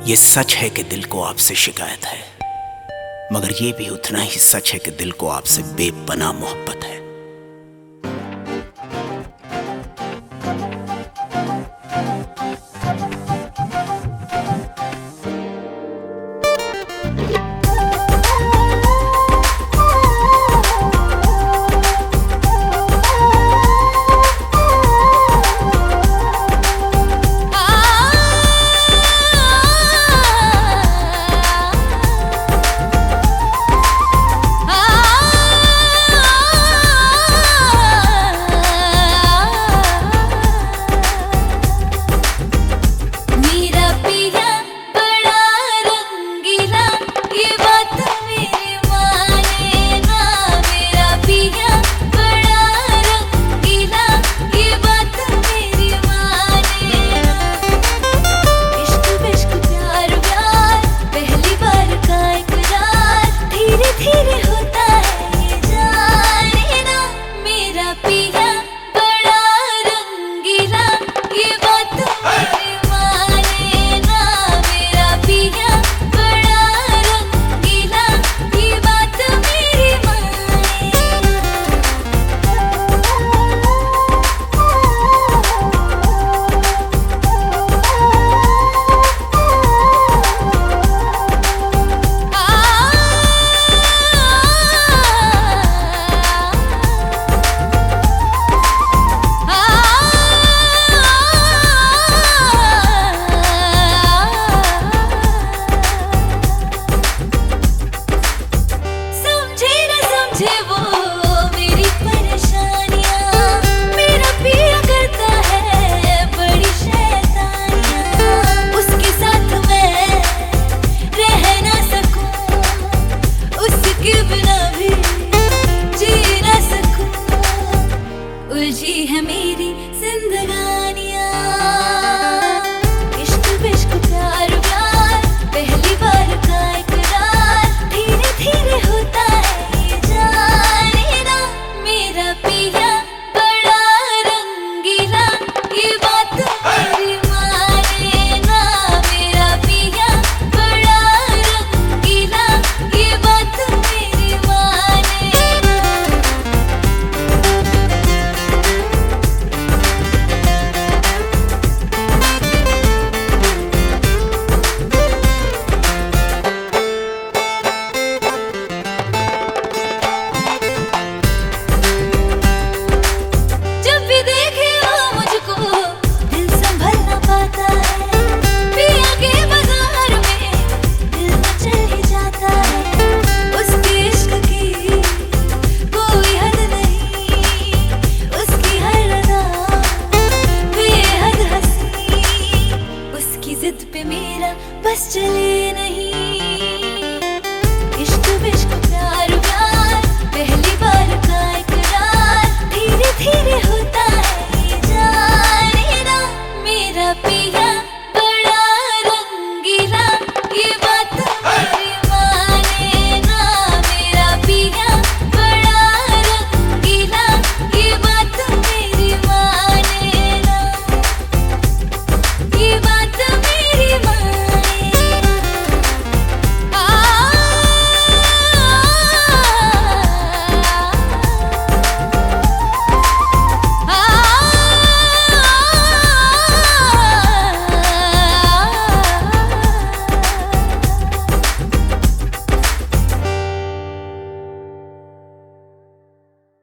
ये सच है कि दिल को आपसे शिकायत है, मगर ये भी उतना ही सच है कि दिल को आपसे बेपनाह मोहब्बत है। उलझी है मेरी जिंदगानियां, इश्क विश्क प्यार व्यार, पहली बार का इकरार, धीरे धीरे होता है ये जाने ना। मेरा पिया बड़ा रंगीला, ये बात मेरी माने ना। मेरा पिया बड़ा रंगीला, ये बात मेरी माने ना। बस चले